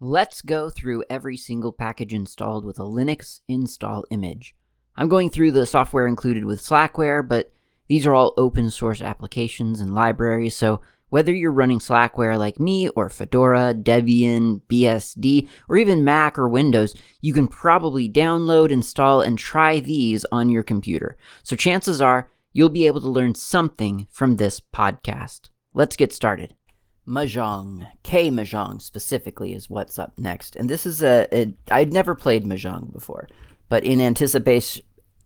Let's go through every single package installed with a Linux install image. I'm going through the software included with Slackware, but these are all open source applications and libraries, so whether you're running Slackware like me, or Fedora, Debian, BSD, or even Mac or Windows, you can probably download, install, and try these on your computer. So chances are you'll be able to learn something from this podcast. Let's get started. Mahjong, K-Mahjong specifically is what's up next. And this is I'd never played Mahjong before, but in anticipation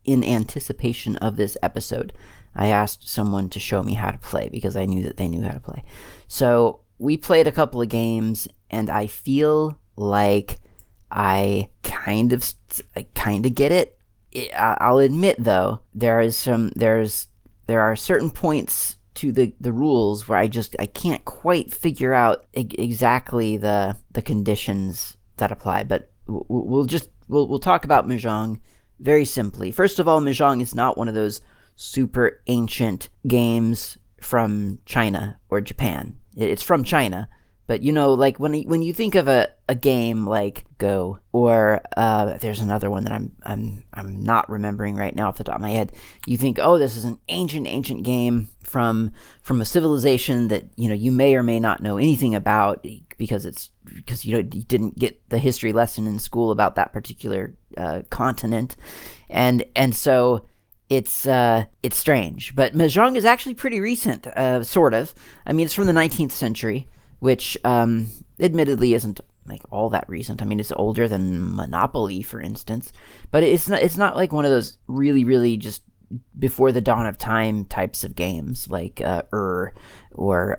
of this episode, I asked someone to show me how to play because I knew that they knew how to play. So we played a couple of games, and I feel like I kind of get it. I'll admit though, there are certain points to the rules where I can't quite figure out exactly the conditions that apply. But we'll talk about Mahjong very simply. First of all, Mahjong is not one of those super ancient games from China or Japan. It's from China, but like when you think of a game like Go, or there's another one that I'm not remembering right now off the top of my head. You think, oh, this is an ancient game from a civilization that you may or may not know anything about because you didn't get the history lesson in school about that particular continent, and so it's strange. But Mahjong is actually pretty recent, sort of. I mean, it's from the 19th century, which admittedly isn't like all that recent. I mean, it's older than Monopoly, for instance, but it's not like one of those really just before the dawn of time types of games like or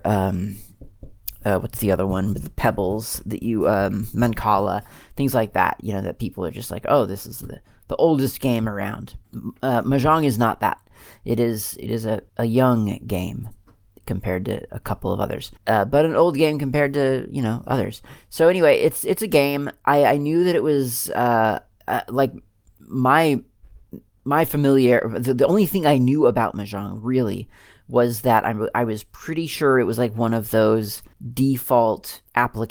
what's the other one with the pebbles that you Mancala, things like that. That people are just like, oh, this is the oldest game around. Mahjong is not that. It is a young game compared to a couple of others, but an old game compared to others. So anyway, it's a game. I knew that it was like my familiar. The only thing I knew about Mahjong really was that I was pretty sure it was like one of those default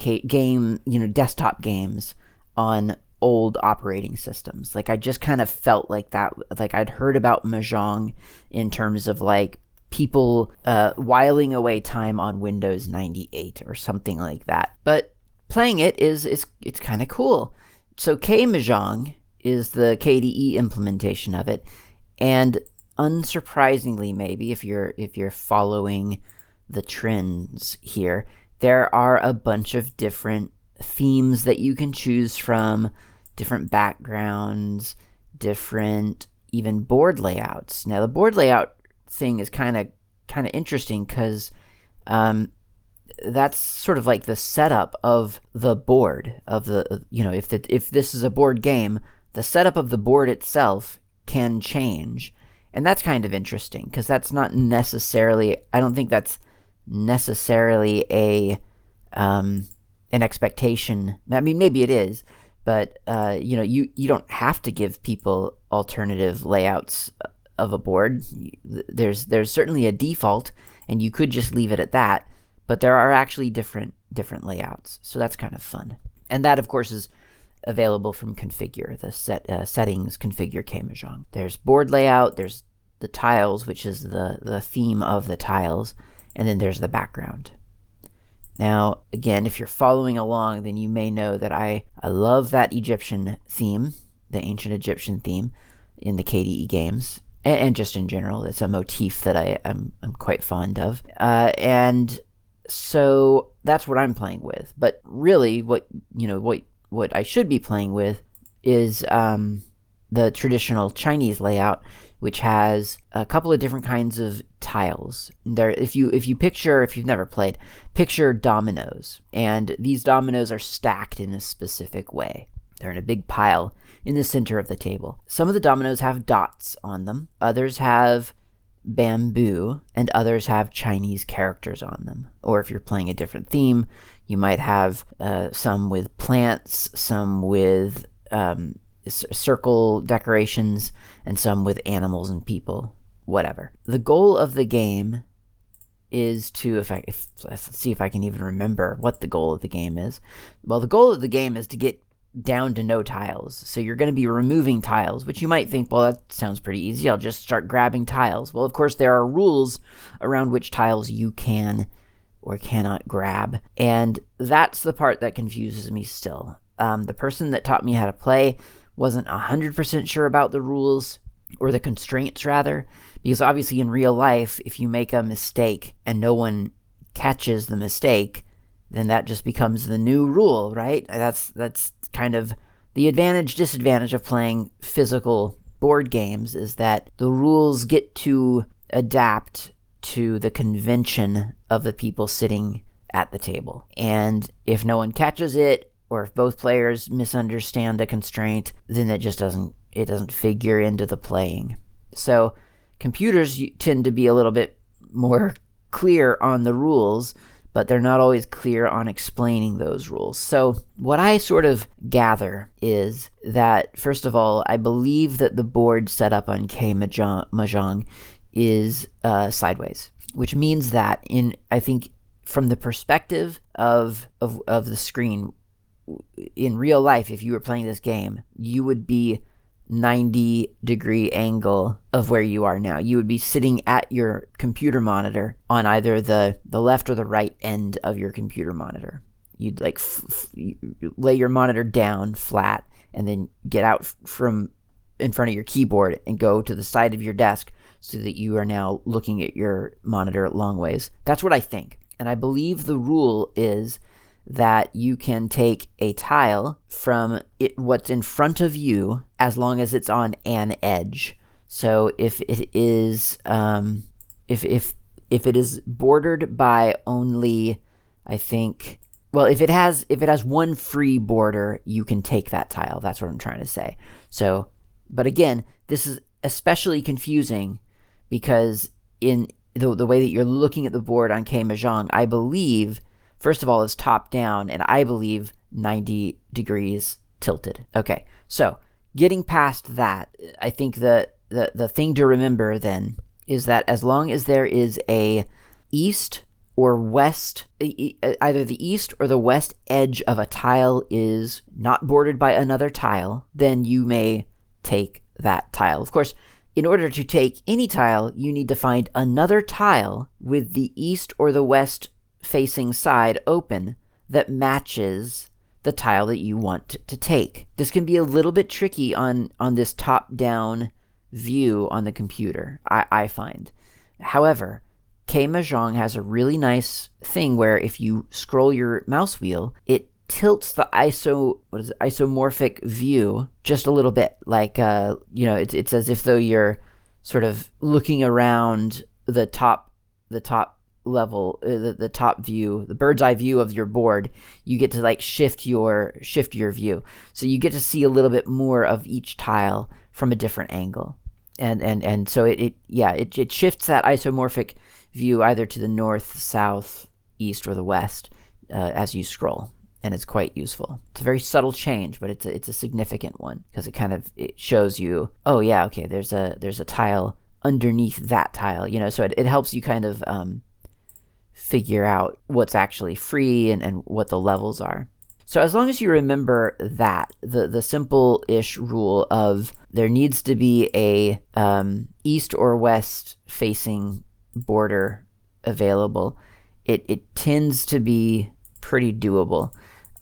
desktop games on old operating systems. Like I just kind of felt like that. Like I'd heard about Mahjong in terms of like people whiling away time on Windows 98 or something like that. But playing it it's kind of cool. So K-Mahjong is the KDE implementation of it, and unsurprisingly, maybe if you're following the trends here, there are a bunch of different themes that you can choose from, different backgrounds, different even board layouts. Now the board layout thing is kind of interesting because that's sort of like the setup of the board of the if this is a board game, the setup of the board itself can change, and that's kind of interesting because that's not necessarily, I don't think that's necessarily an expectation. I mean, maybe it is, but you don't have to give people alternative layouts of a board. There's certainly a default, and you could just leave it at that, but there are actually different layouts, so that's kind of fun. And that, of course, is available from Configure, the settings Configure K-Mahjong. There's board layout, there's the tiles, which is the theme of the tiles, and then there's the background. Now, again, if you're following along, then you may know that I love that Egyptian theme, the ancient Egyptian theme in the KDE games, and just in general. It's a motif that I'm quite fond of. And so that's what I'm playing with. But really, what I should be playing with is the traditional Chinese layout, which has a couple of different kinds of tiles. There, if you've never played, picture dominoes, and these dominoes are stacked in a specific way. They're in a big pile in the center of the table. Some of the dominoes have dots on them, others have bamboo, and others have Chinese characters on them. Or if you're playing a different theme, you might have some with plants, some with circle decorations, and some with animals and people, whatever. The goal of the game is to, let's see if I can even remember what the goal of the game is. Well, the goal of the game is to get down to no tiles. So you're going to be removing tiles, which you might think, well, that sounds pretty easy. I'll just start grabbing tiles. Well, of course, there are rules around which tiles you can or cannot grab. And that's the part that confuses me still. The person that taught me how to play wasn't 100% sure about the rules, or the constraints rather, because obviously in real life, if you make a mistake and no one catches the mistake, then that just becomes the new rule, right? That's kind of the advantage disadvantage of playing physical board games, is that the rules get to adapt to the convention of the people sitting at the table. And if no one catches it, or if both players misunderstand a constraint, then it just doesn't figure into the playing. So computers tend to be a little bit more clear on the rules, but they're not always clear on explaining those rules. So what I sort of gather is that, first of all, I believe that the board set up on Mahjong is sideways, which means that I think from the perspective of the screen, in real life, if you were playing this game, you would be 90-degree angle of where you are now. You would be sitting at your computer monitor on either the left or the right end of your computer monitor. You'd like lay your monitor down flat and then get out from in front of your keyboard and go to the side of your desk so that you are now looking at your monitor long ways. That's what I think. And I believe the rule is that you can take a tile from what's in front of you as long as it's on an edge. So if it is if it is bordered by only, I think, well, if it has one free border, you can take that tile. That's what I'm trying to say. So, but again, this is especially confusing because in the way that you're looking at the board on K-Mahjong, I believe, first of all, is top down, and I believe 90 degrees tilted. Okay, so getting past that, I think the thing to remember then is that as long as there is a east or west, either the east or the west edge of a tile is not bordered by another tile, then you may take that tile. Of course, in order to take any tile, you need to find another tile with the east or the west facing side open that matches the tile that you want to take. This can be a little bit tricky on this top-down view on the computer, I find. However, K-Mahjong has a really nice thing where if you scroll your mouse wheel, it tilts the isomorphic view just a little bit. Like, it's as if though you're sort of looking around the top level, the top view, the bird's eye view of your board. You get to like shift your view, so you get to see a little bit more of each tile from a different angle, and so it shifts that isomorphic view either to the north, south, east, or the west as you scroll, and it's quite useful. It's a very subtle change, but it's a significant one because it shows you, oh yeah, okay, there's a tile underneath that tile, so it helps you kind of figure out what's actually free and what the levels are. So as long as you remember that, the simple-ish rule of there needs to be a east or west facing border available, it tends to be pretty doable.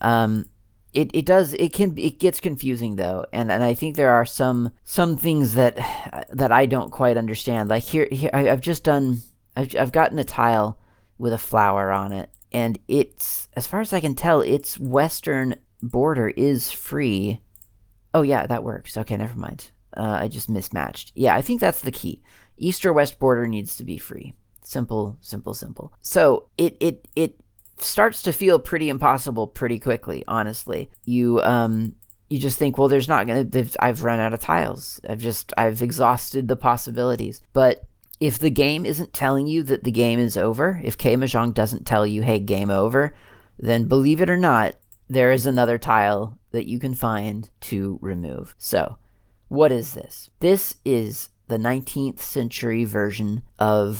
It gets confusing though, and I think there are some things that I don't quite understand. Like here I've gotten a tile with a flower on it, and it's, as far as I can tell, its western border is free. Oh yeah, that works. Okay, never mind. I just mismatched. Yeah, I think that's the key. East or west border needs to be free. Simple, simple, simple. So it starts to feel pretty impossible pretty quickly, honestly. You just think, well, I've run out of tiles. I've exhausted the possibilities. But if the game isn't telling you that the game is over, if K-Mahjong doesn't tell you, hey, game over, then believe it or not, there is another tile that you can find to remove. So, what is this? This is the 19th century version of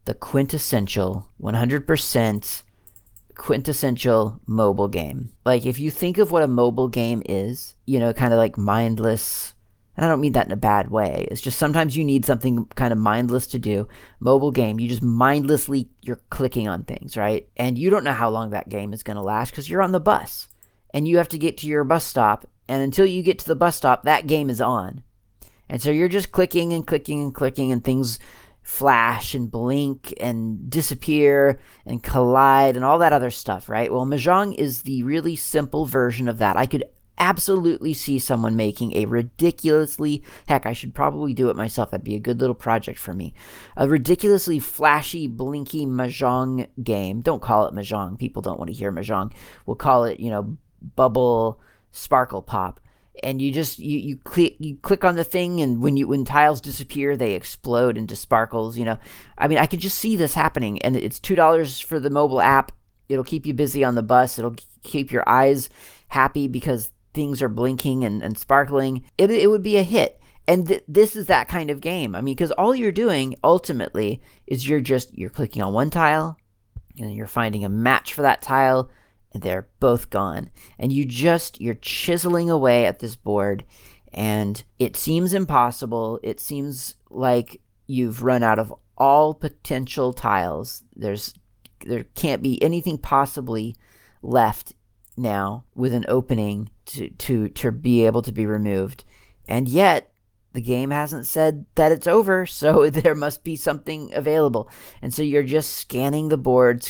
the quintessential 100% quintessential mobile game. Like if you think of what a mobile game is, kind of like mindless, and I don't mean that in a bad way. It's just sometimes you need something kind of mindless to do. Mobile game, you just mindlessly you're clicking on things, right? And you don't know how long that game is going to last because you're on the bus and you have to get to your bus stop, and until you get to the bus stop, that game is on. And so you're just clicking and clicking and clicking, and things flash and blink and disappear and collide and all that other stuff, right? Well, Mahjong is the really simple version of that. I could absolutely see someone making a ridiculously, heck, I should probably do it myself. That'd be a good little project for me. A ridiculously flashy, blinky Mahjong game. Don't call it Mahjong. People don't want to hear Mahjong. We'll call it, bubble sparkle pop. And you click on the thing, and when tiles disappear, they explode into sparkles. I mean, I could just see this happening, and it's $2 for the mobile app. It'll keep you busy on the bus. It'll keep your eyes happy because things are blinking and sparkling. It would be a hit. And this is that kind of game. I mean, because all you're doing ultimately is you're clicking on one tile, and you're finding a match for that tile, and they're both gone. And you're chiseling away at this board, and it seems impossible. It seems like you've run out of all potential tiles. There can't be anything possibly left now with an opening to be able to be removed. And yet the game hasn't said that it's over, so there must be something available. And so you're just scanning the board.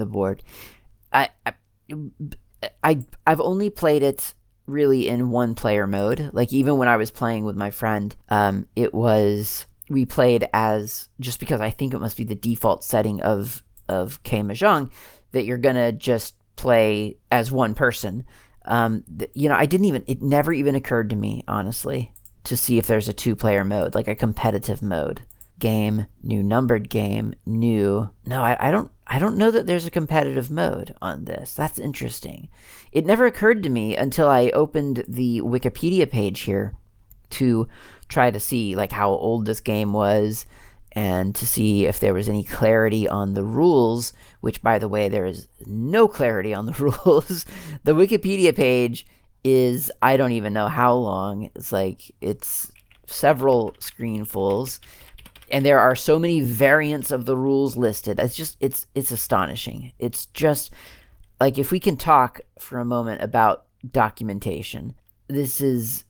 I've only played it really in one player mode. Like even when I was playing with my friend, we played as, just because I think it must be the default setting of K Mahjong, that you're gonna just play as one person. It never even occurred to me, honestly, to see if there's a 2-player mode, like a competitive mode. Game, new numbered game, new. No, I don't know that there's a competitive mode on this. That's interesting. It never occurred to me until I opened the Wikipedia page here to try to see like how old this game was, and to see if there was any clarity on the rules, which, by the way, there is no clarity on the rules. The Wikipedia page is, I don't even know how long. It's several screenfuls. And there are so many variants of the rules listed. It's astonishing. It's just like, if we can talk for a moment about documentation, this is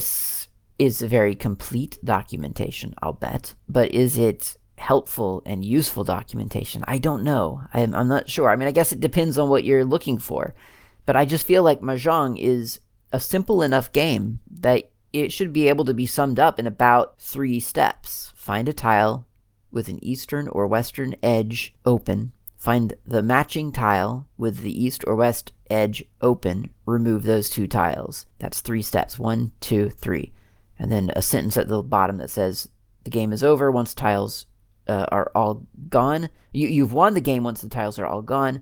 a very complete documentation, I'll bet. But is it helpful and useful documentation? I don't know. I'm not sure. I mean, I guess it depends on what you're looking for. But I just feel like Mahjong is a simple enough game that it should be able to be summed up in about 3 steps. Find a tile with an eastern or western edge open. Find the matching tile with the east or west edge open. Remove those 2 tiles. That's 3 steps. 1, 2, 3. And then a sentence at the bottom that says the game is over once tiles are all gone. You've won the game once the tiles are all gone,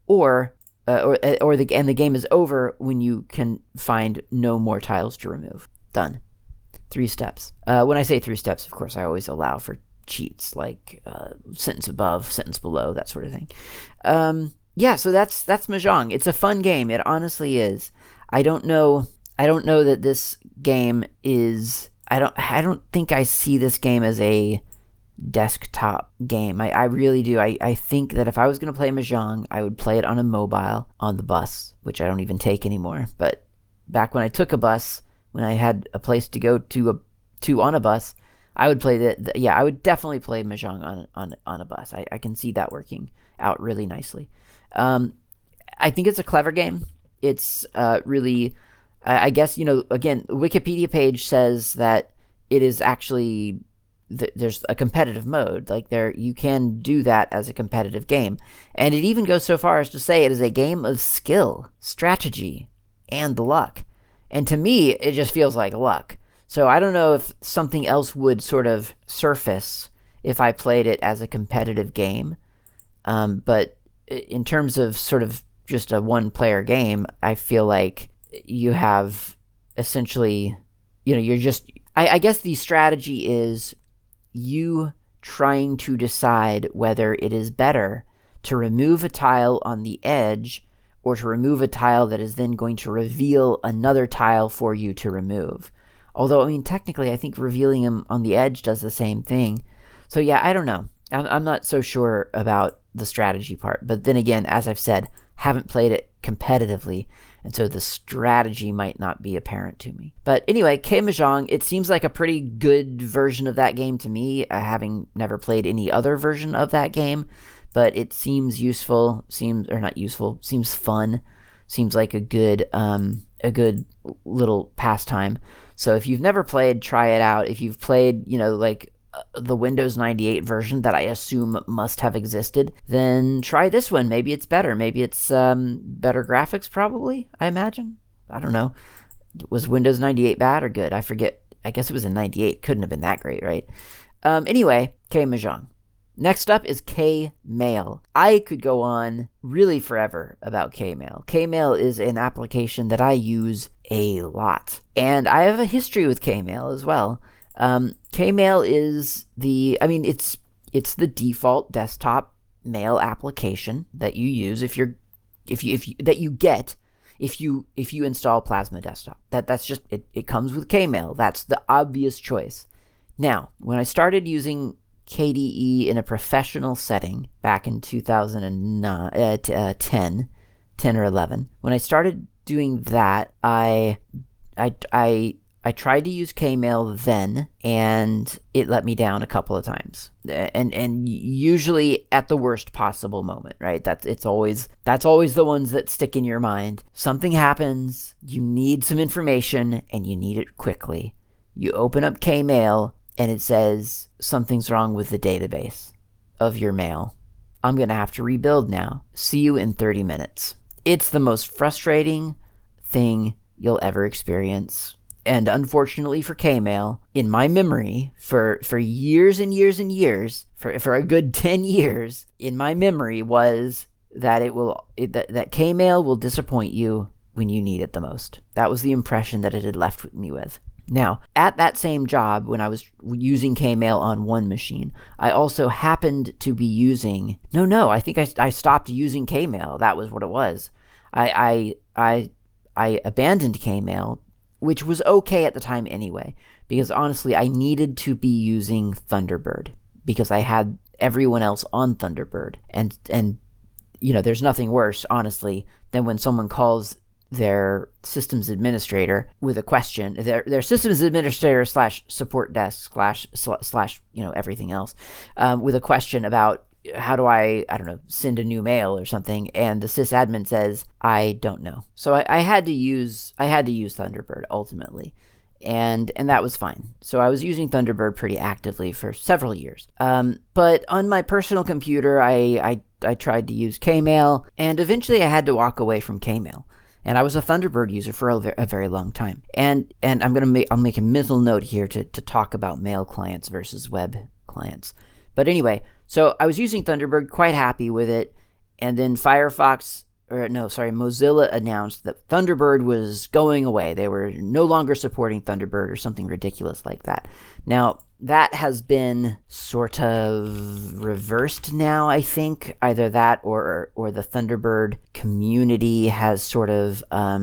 and the game is over when you can find no more tiles to remove. Done. 3 steps. When I say 3 steps, of course, I always allow for cheats, like sentence above, sentence below, that sort of thing. So that's Mahjong. It's a fun game. It honestly is. I don't know that this game is. I don't think I see this game as a desktop game. I really do. I think that if I was going to play Mahjong, I would play it on a mobile on the bus, which I don't even take anymore. But back when I took a bus, when I had a place to go to on a bus, I would play I would definitely play Mahjong on a bus. I can see that working out really nicely. I think it's a clever game. It's really, I guess, again, the Wikipedia page says that it is actually, there's a competitive mode. Like, you can do that as a competitive game. And it even goes so far as to say it is a game of skill, strategy, and luck. And to me, it just feels like luck. So I don't know if something else would sort of surface if I played it as a competitive game. But in terms of sort of just a 1-player game, I feel like you have essentially, you're just, I guess the strategy is you trying to decide whether it is better to remove a tile on the edge or to remove a tile that is then going to reveal another tile for you to remove. Although, I mean, technically, I think revealing them on the edge does the same thing. So, yeah, I don't know. I'm not so sure about the strategy part. But then again, as I've said, haven't played it competitively, and so the strategy might not be apparent to me. But anyway, K Mahjong, it seems like a pretty good version of that game to me, having never played any other version of that game. But it seems useful, or not useful, seems fun, seems like a good little pastime. So if you've never played, try it out. If you've played, like the Windows 98 version that I assume must have existed, then try this one. Maybe it's better. Maybe it's better graphics, probably, I imagine. I don't know. Was Windows 98 bad or good? I forget. I guess it was in 98. Couldn't have been that great, right? Anyway, K Mahjong. Next up is Kmail. I could go on really forever about Kmail. Kmail is an application that I use a lot. And I have a history with Kmail as well. Kmail is it's the default desktop mail application that you use if you install Plasma Desktop. That's just it comes with Kmail. That's the obvious choice. Now, when I started using KDE in a professional setting back in 2010 or 11, when I started doing that, I tried to use Kmail then, and it let me down a couple of times, and usually at the worst possible moment, right? That's always the ones that stick in your mind. Something happens, you need some information, and you need it quickly. You open up Kmail, and it says something's wrong with the database of your mail. I'm gonna have to rebuild now. See you in 30 minutes. It's the most frustrating thing you'll ever experience. And unfortunately for Kmail, in my memory, for years and years and years, for a good 10 years, in my memory was that that Kmail will disappoint you when you need it the most. That was the impression that it had left me with. Now, at that same job, when I was using Kmail on one machine, I also happened to be using... I think I stopped using Kmail. That was what it was. I abandoned Kmail, which was okay at the time anyway, because honestly, I needed to be using Thunderbird because I had everyone else on Thunderbird. And there's nothing worse, honestly, than when someone calls their systems administrator with a question, their systems administrator / support desk / everything else, with a question about how do I don't know, send a new mail or something, and the sysadmin says, I don't know. So I had to use Thunderbird ultimately. And that was fine. So I was using Thunderbird pretty actively for several years. But on my personal computer, I tried to use Kmail, and eventually I had to walk away from Kmail. And I was a Thunderbird user for a very long time. And I'll make a mental note here to talk about mail clients versus web clients. But anyway, so I was using Thunderbird, quite happy with it. And then Mozilla announced that Thunderbird was going away. They were no longer supporting Thunderbird or something ridiculous like that. Now, that has been sort of reversed now, I think. Either that or the Thunderbird community has sort of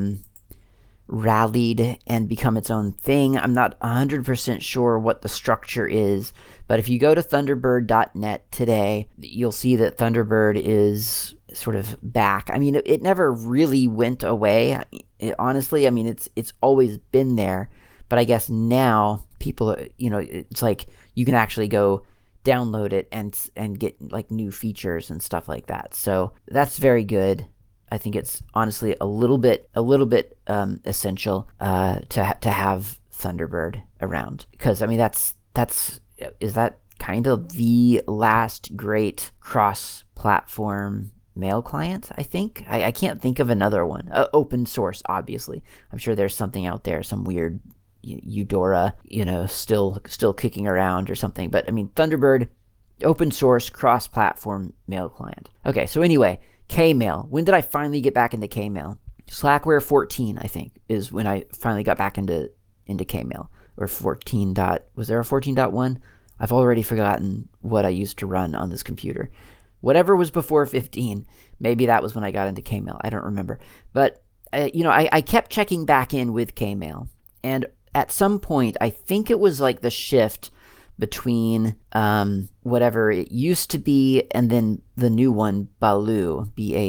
rallied and become its own thing. I'm not 100% sure what the structure is, but if you go to thunderbird.net today, you'll see that Thunderbird is sort of back. I mean, it never really went away. Honestly, I mean, it's always been there, but I guess now people, it's like you can actually go download it and get like new features and stuff like that. So that's very good. I think it's honestly a little bit essential to have Thunderbird around, because I mean is that kind of the last great cross-platform mail client, I think. I can't think of another one. Open source, obviously. I'm sure there's something out there, some weird Eudora, still kicking around or something. But I mean, Thunderbird, open source, cross-platform mail client. Okay, so anyway, Kmail. When did I finally get back into Kmail? Slackware 14, I think, is when I finally got back into Kmail. Or 14. Was there a 14.1? I've already forgotten what I used to run on this computer. Whatever was before 15, maybe that was when I got into Kmail. I don't remember. But, I kept checking back in with Kmail. And at some point, I think it was like the shift between whatever it used to be and then the new one, Baloo,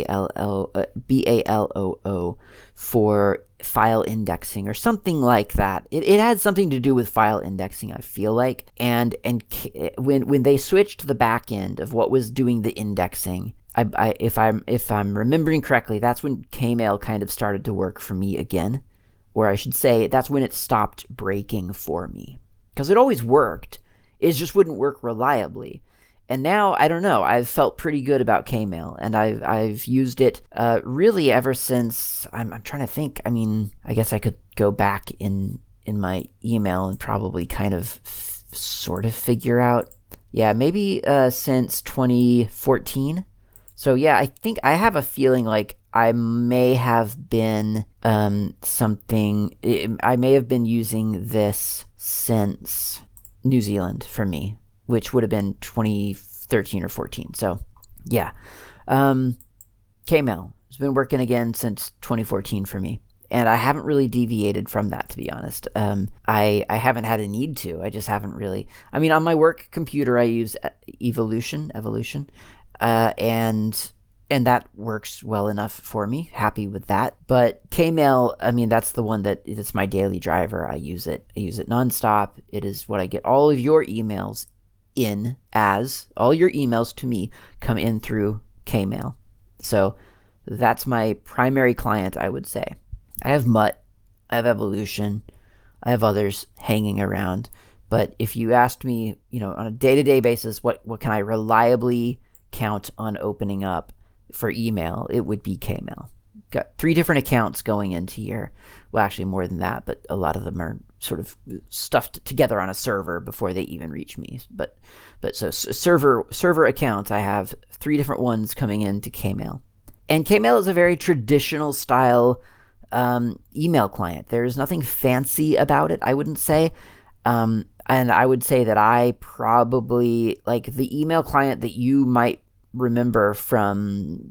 Balloo, for file indexing or something like that. It had something to do with file indexing, I feel like. And when they switched to the back end of what was doing the indexing, if I'm remembering correctly, that's when Kmail kind of started to work for me again, or I should say that's when it stopped breaking for me, because it always worked. It just wouldn't work reliably. And now I don't know. I've felt pretty good about Kmail, and I've used it really ever since. I'm trying to think. I mean, I guess I could go back in my email and probably kind of sort of figure out. Yeah, maybe since 2014. So yeah, I think I have a feeling like I may have been I may have been using this since New Zealand for me, which would have been 2013 or 14. So, yeah. Um, Kmail has been working again since 2014 for me. And I haven't really deviated from that, to be honest. I haven't had a need to. I just haven't really. I mean, on my work computer, I use Evolution, and that works well enough for me. Happy with that. But Kmail, I mean, that's the one that it's my daily driver. I use it. I use it nonstop. It is what I get all of your emails in as. All your emails to me come in through Kmail. So that's my primary client, I would say. I have Mutt, I have Evolution, I have others hanging around. But if you asked me, on a day-to-day basis, what can I reliably count on opening up for email, it would be Kmail. Got 3 different accounts going into here. Well, actually more than that, but a lot of them are sort of stuffed together on a server before they even reach me. But so server accounts, I have 3 different ones coming into Kmail. And Kmail is a very traditional style email client. There's nothing fancy about it, I wouldn't say. And I would say that I probably, like, the email client that you might remember from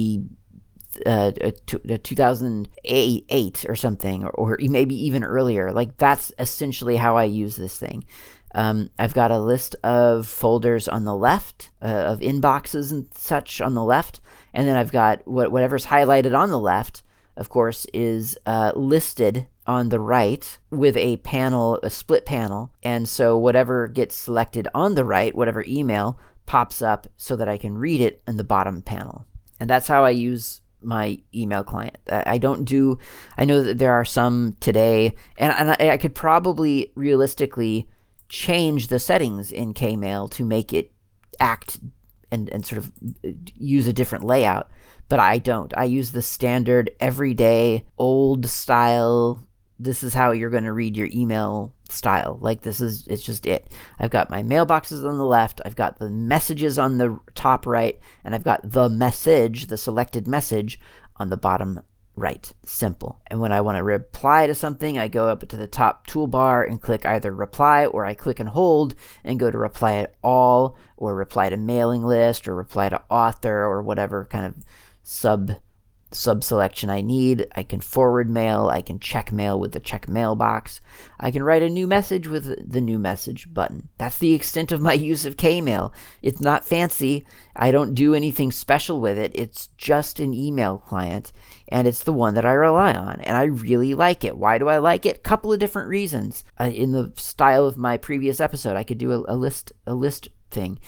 2008 or something, or maybe even earlier. Like, that's essentially how I use this thing. I've got a list of folders on the left, of inboxes and such on the left, and then I've got whatever's highlighted on the left, of course, is listed on the right with a split panel, and so whatever gets selected on the right, whatever email, pops up so that I can read it in the bottom panel. And that's how I use my email client. I know that there are some today, and I could probably realistically change the settings in Kmail to make it act and sort of use a different layout, but I don't. I use the standard, everyday, old style, this is how you're going to read your email style. Like, it's just it. I've got my mailboxes on the left, I've got the messages on the top right, and I've got the selected message on the bottom right. Simple. And when I want to reply to something, I go up to the top toolbar and click either reply, or I click and hold and go to reply all, or reply to mailing list, or reply to author, or whatever kind of sub-selection I need. I can forward mail, I can check mail with the check mailbox, I can write a new message with the new message button. That's the extent of my use of Kmail. It's not fancy. I don't do anything special with it. It's just an email client, and it's the one that I rely on, and I really like it. Why do I like it? Couple of different reasons. In the style of my previous episode, I could do a list thing.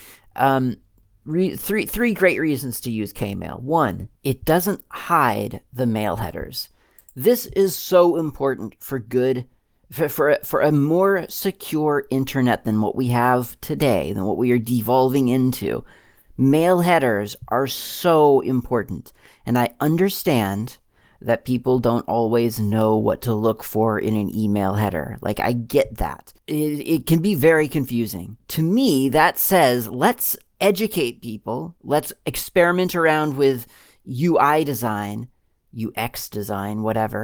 Three great reasons to use Kmail. 1, it doesn't hide the mail headers. This is so important for a more secure internet than what we have today, than what we are devolving into. Mail headers are so important, and I understand that people don't always know what to look for in an email header. Like, I get that. It can be very confusing. To me, that says, let's educate people. Let's experiment around with UI design, UX design, whatever,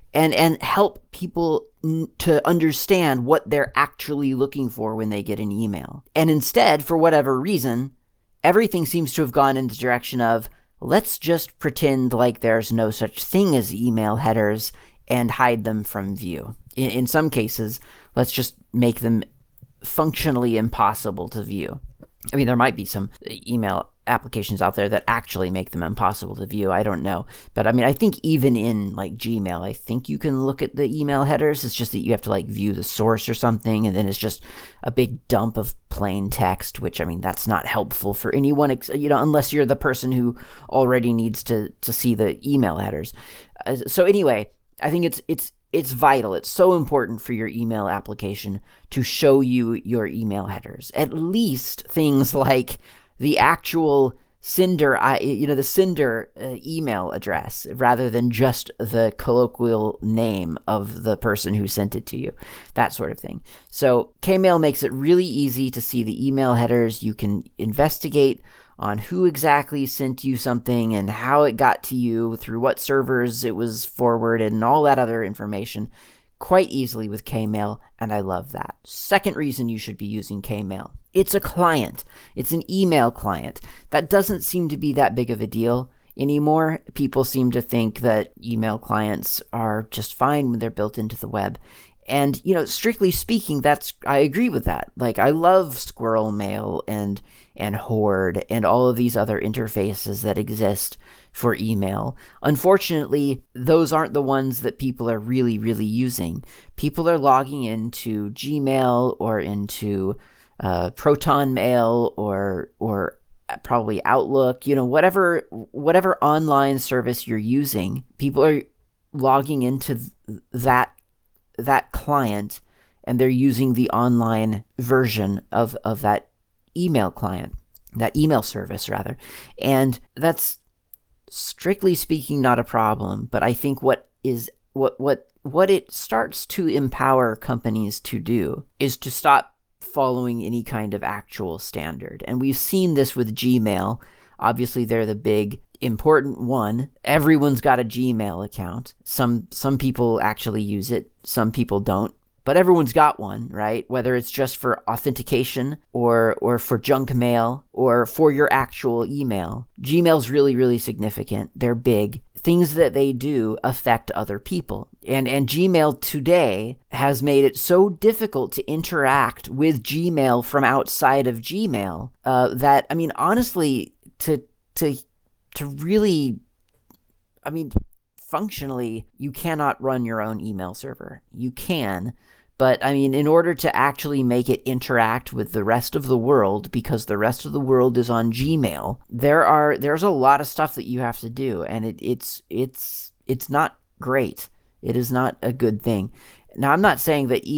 and help people to understand what they're actually looking for when they get an email. And instead, for whatever reason, everything seems to have gone in the direction of, let's just pretend like there's no such thing as email headers and hide them from view. In some cases, let's just make them functionally impossible to view. I mean, there might be some email applications out there that actually make them impossible to view. I don't know. But I mean, I think even in like Gmail, I think you can look at the email headers. It's just that you have to like view the source or something. And then it's just a big dump of plain text, which I mean, that's not helpful for anyone, unless you're the person who already needs to see the email headers. So anyway, I think it's vital. It's so important for your email application to show you your email headers. At least things like the actual sender, the sender email address, rather than just the colloquial name of the person who sent it to you, that sort of thing. So Kmail makes it really easy to see the email headers. You can investigate on who exactly sent you something and how it got to you, through what servers it was forwarded, and all that other information quite easily with Kmail, and I love that. Second reason you should be using Kmail. It's a client. It's an email client. That doesn't seem to be that big of a deal anymore. People seem to think that email clients are just fine when they're built into the web. And, strictly speaking, I agree with that. Like, I love Squirrel Mail and Horde and all of these other interfaces that exist for email. Unfortunately, those aren't the ones that people are really, really using. People are logging into Gmail or into Proton Mail or probably Outlook, whatever online service you're using. People are logging into that client, and they're using the online version of that email client, that email service rather. And that's strictly speaking not a problem, but I think what it starts to empower companies to do is to stop following any kind of actual standard. And we've seen this with Gmail. Obviously, they're the big important one. Everyone's got a Gmail account. Some people actually use it, some people don't. But everyone's got one, right? Whether it's just for authentication or for junk mail or for your actual email. Gmail's really, really significant. They're big. Things that they do affect other people. And Gmail today has made it so difficult to interact with Gmail from outside of Gmail that, I mean, honestly, to really, I mean, functionally, you cannot run your own email server. You can, but I mean, in order to actually make it interact with the rest of the world, because the rest of the world is on Gmail, there's a lot of stuff that you have to do, and it's not great. It is not a good thing. Now, I'm not saying that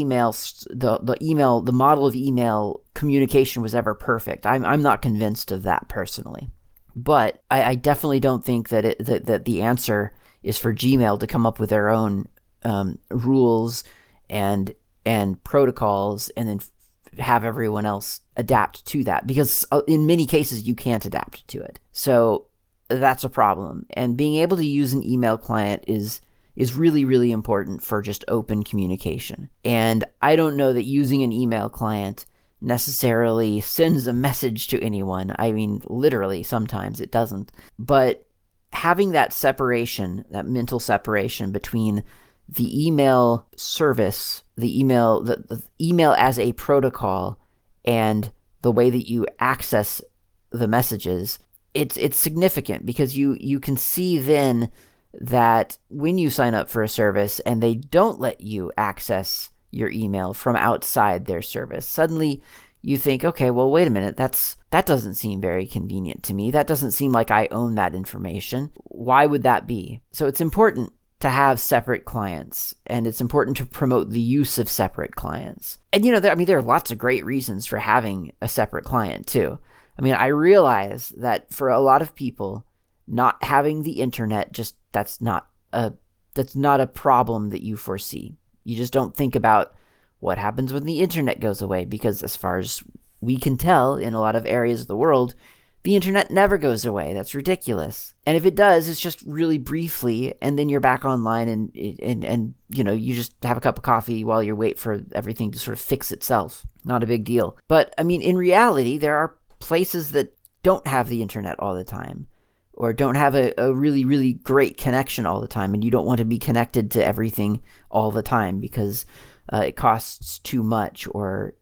the model of email communication was ever perfect. I'm not convinced of that personally, but I definitely don't think that that the answer is for Gmail to come up with their own rules and protocols and then have everyone else adapt to that, because in many cases you can't adapt to it. So that's a problem. And being able to use an email client is really, really important for just open communication. And I don't know that using an email client necessarily sends a message to anyone. I mean, literally, sometimes it doesn't. But having that separation, that mental separation between the email service, the email as a protocol, and the way that you access the messages, it's significant, because you can see then that when you sign up for a service and they don't let you access your email from outside their service, suddenly you think, okay, well, wait a minute, that doesn't seem very convenient to me. That doesn't seem like I own that information. Why would that be? So it's important to have separate clients, and it's important to promote the use of separate clients. And there are lots of great reasons for having a separate client too. I mean, I realize that for a lot of people, not having the internet, that's not a problem that you foresee. You just don't think about what happens when the internet goes away, because as far as we can tell, in a lot of areas of the world, The internet never goes away. That's ridiculous. And if it does, it's just really briefly, and then you're back online, and you just have a cup of coffee while you wait for everything to sort of fix itself. Not a big deal. But I mean, in reality, there are places that don't have the internet all the time, or don't have a really, really great connection all the time, and you don't want to be connected to everything all the time because it costs too much, or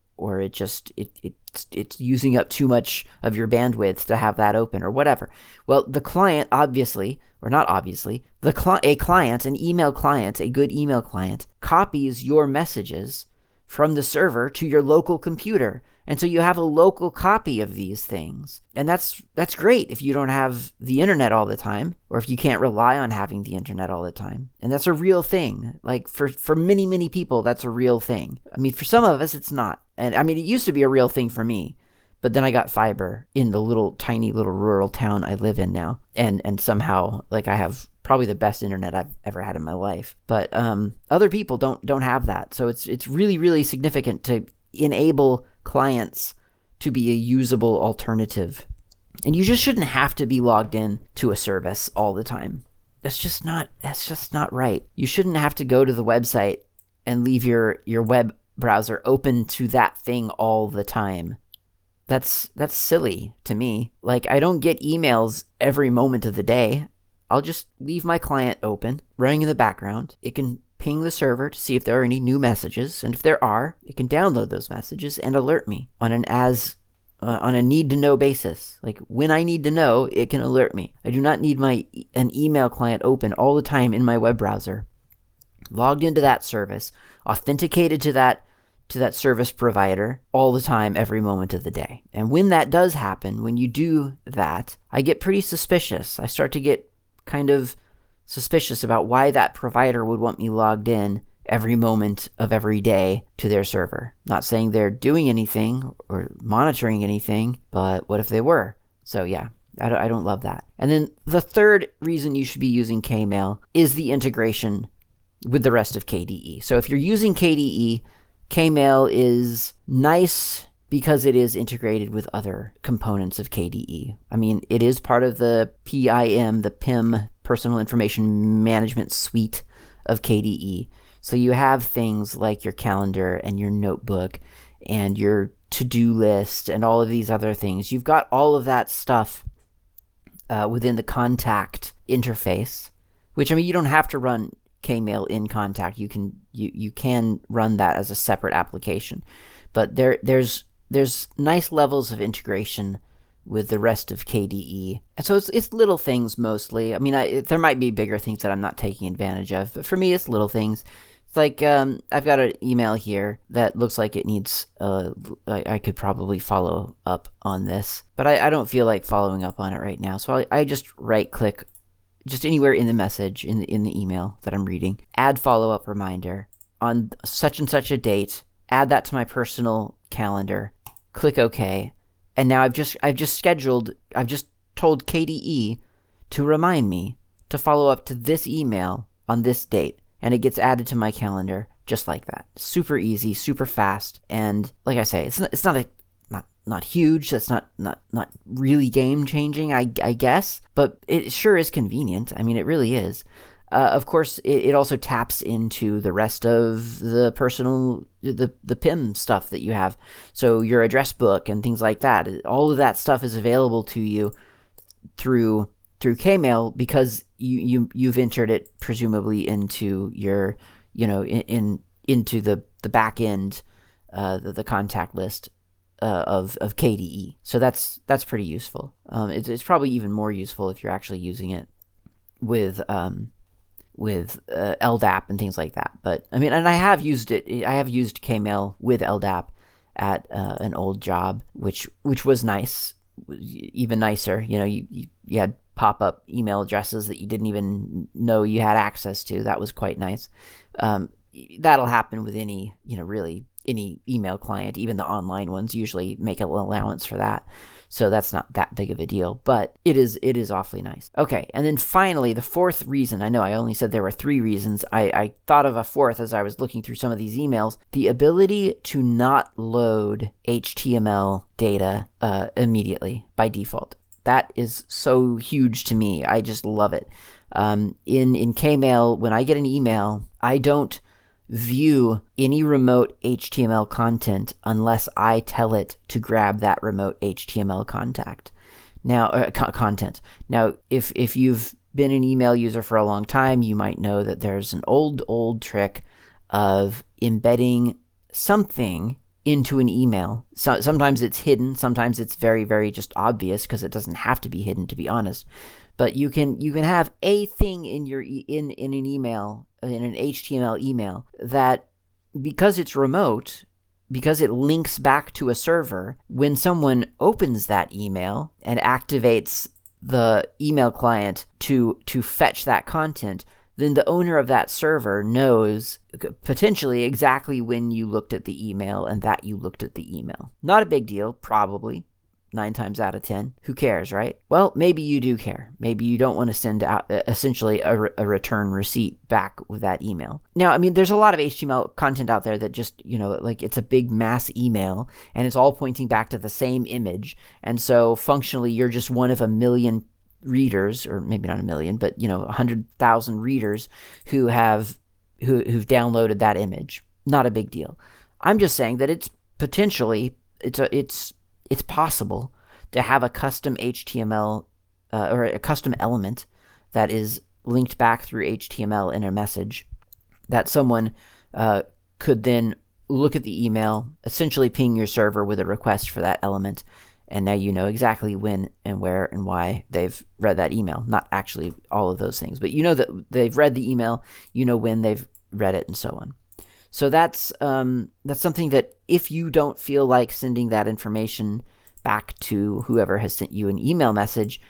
it's using up too much of your bandwidth to have that open, or whatever. Well, the client, obviously, or not obviously, a client, an email client, a good email client, copies your messages from the server to your local computer. And so you have a local copy of these things. And that's great if you don't have the internet all the time, or if you can't rely on having the internet all the time. And that's a real thing. Like for many, many people, that's a real thing. I mean, for some of us, it's not. And I mean, it used to be a real thing for me. But then I got fiber in the tiny little rural town I live in now. And somehow, like, I have probably the best internet I've ever had in my life. But other people don't have that. So it's really, really significant to enable clients to be a usable alternative. And you just shouldn't have to be logged in to a service all the time. That's just not right. You shouldn't have to go to the website and leave your web browser open to that thing all the time. That's silly to me. Like, I don't get emails every moment of the day. I'll just leave my client open, running in the background. It can ping the server to see if there are any new messages, and if there are, it can download those messages and alert me on a need-to-know basis. Like, when I need to know, it can alert me. I do not need an email client open all the time in my web browser, logged into that service, authenticated to that service provider all the time, every moment of the day. And when that does happen, when you do that, I get pretty suspicious. I start to get kind of suspicious about why that provider would want me logged in every moment of every day to their server. Not saying they're doing anything or monitoring anything, but what if they were? So yeah, I don't love that. And then the third reason you should be using Kmail is the integration with the rest of KDE. So if you're using KDE, Kmail is nice because it is integrated with other components of KDE. I mean, it is part of the PIM, Personal Information Management suite of KDE. So you have things like your calendar and your notebook and your to-do list and all of these other things. You've got all of that stuff within the Contact interface, which, I mean, you don't have to run Kmail in Contact. You can run that as a separate application. But there's nice levels of integration with the rest of KDE. And so it's little things mostly. I mean, there might be bigger things that I'm not taking advantage of, but for me, it's little things. It's like, I've got an email here that looks like it needs, I could probably follow up on this, but I don't feel like following up on it right now. So I just right-click just anywhere in the message, in the email that I'm reading, add follow-up reminder on such and such a date, add that to my personal calendar, click OK, and now I've just told KDE to remind me to follow up to this email on this date, and it gets added to my calendar just like that. Super easy, super fast, and like I say, it's not huge. That's not really game changing, I guess, but it sure is convenient. I mean, it really is. Of course, it also taps into the rest of the the PIM stuff that you have. So your address book and things like that. All of that stuff is available to you through Kmail because you've entered it presumably into your, into the back end, the contact list of KDE. So that's pretty useful. It's probably even more useful if you're actually using it with LDAP and things like that. But I mean, and I have used it. I have used Kmail with LDAP at an old job, which was nice, even nicer. You had pop-up email addresses that you didn't even know you had access to. That was quite nice. That'll happen with any email client. Even the online ones usually make an allowance for that. So that's not that big of a deal, but it is awfully nice. Okay, and then finally, the fourth reason, I know I only said there were three reasons, I thought of a fourth as I was looking through some of these emails, the ability to not load HTML data immediately by default. That is so huge to me. I just love it. In Kmail, when I get an email, I don't view any remote HTML content unless I tell it to grab that remote HTML content. Now, if you've been an email user for a long time, you might know that there's an old trick of embedding something into an email. So sometimes it's hidden, sometimes it's very just obvious because it doesn't have to be hidden, to be honest. But you can have a thing in your in an email, in an HTML email, that because it's remote, because it links back to a server, when someone opens that email and activates the email client to fetch that content, then the owner of that server knows potentially exactly when you looked at the email and that you looked at the email. Not a big deal, probably. 9 times out of 10. Who cares, right? Well, maybe you do care. Maybe you don't want to send out essentially a return receipt back with that email. Now, I mean, there's a lot of HTML content out there that just, like it's a big mass email and it's all pointing back to the same image. And so functionally, you're just one of a million readers, or maybe not a million, but 100,000 readers who've downloaded that image. Not a big deal. I'm just saying that it's potentially it's possible to have a custom HTML or a custom element that is linked back through HTML in a message that someone could then look at the email, essentially ping your server with a request for that element, and now you know exactly when and where and why they've read that email. Not actually all of those things, but you know that they've read the email, you know when they've read it, and so on. So that's something that if you don't feel like sending that information back to whoever has sent you an email message,